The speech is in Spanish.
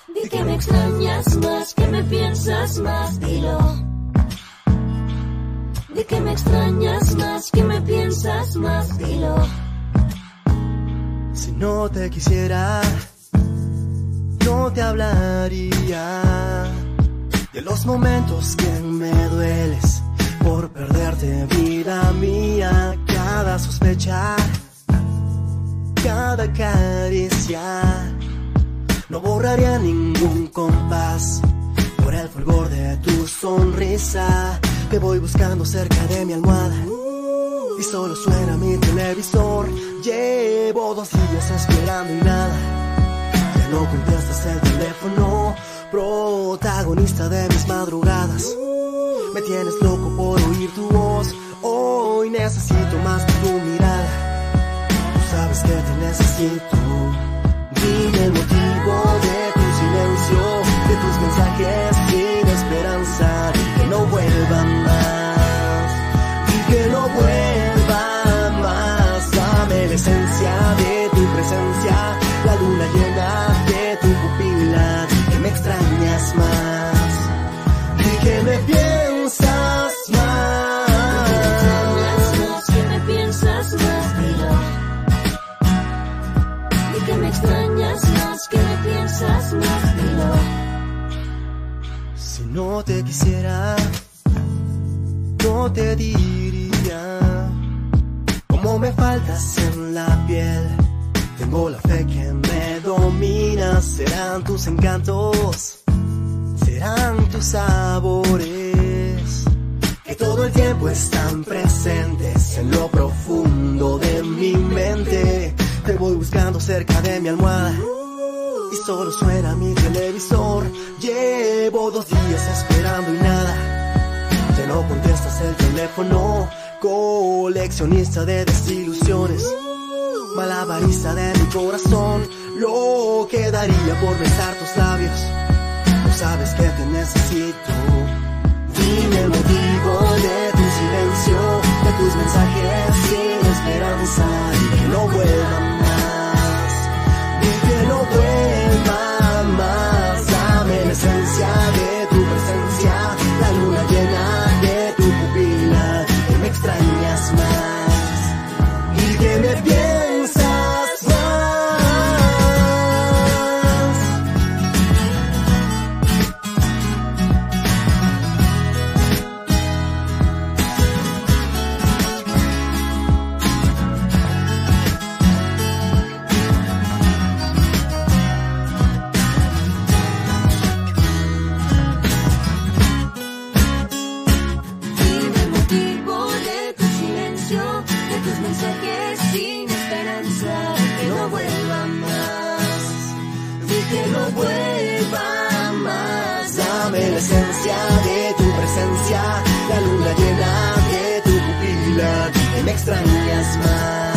Di que me extrañas más, que me piensas más, dilo. Di que me extrañas más, que me piensas más, dilo. Si no te quisiera, no te hablaría de los momentos que me dueles por perderte, vida mía. Cada sospecha, cada caricia, no borraría ningún compás por el fulgor de tu sonrisa. Te voy buscando cerca de mi almohada y solo suena mi televisor. Llevo 2 días esperando y nada, ya no contestas el teléfono. Protagonista de mis madrugadas, me tienes loco por oír tu voz. Hoy necesito más que tu mirada, tú sabes que te necesito. Dime el motivo de tu silencio, de tus mensajes sin esperanza. Y que no vuelvan más, y que no vuelvan más. Dame la esencia de tu presencia, la luna llena de tu pupila. Di que me extrañas más, di que me piensas más. Que me piensas más, dilo. Di que me extrañas más, que me piensas más, dilo. Si no te quisiera, no te diría cómo me faltas en la piel. Tengo la fe que me domina. Serán tus encantos, serán tus sabores, que todo el tiempo están presentes en lo profundo de mi mente. Te voy buscando cerca de mi almohada y solo suena mi televisor. Llevo 2 días esperando y nada, ya no contestas el teléfono. Coleccionista de desilusiones, malabarista de mi corazón. Lo que daría por besar tus labios, tú sabes que te necesito. Dime el motivo de tu silencio, de tus mensajes sin esperanza. Y que no vuelvan más, y que no vuelvan más. Dame la esencia de tu presencia, la luna llena de tu pupila. Y que me extrañas más, y que me piensas más. Dime el motivo de tu silencio, de tus mensajes sin esperanza. Di que no vuelvan más, di que no vuelvan más. Dame la esencia de tu presencia, la luna llena de tu pupila. Di que me extrañas más.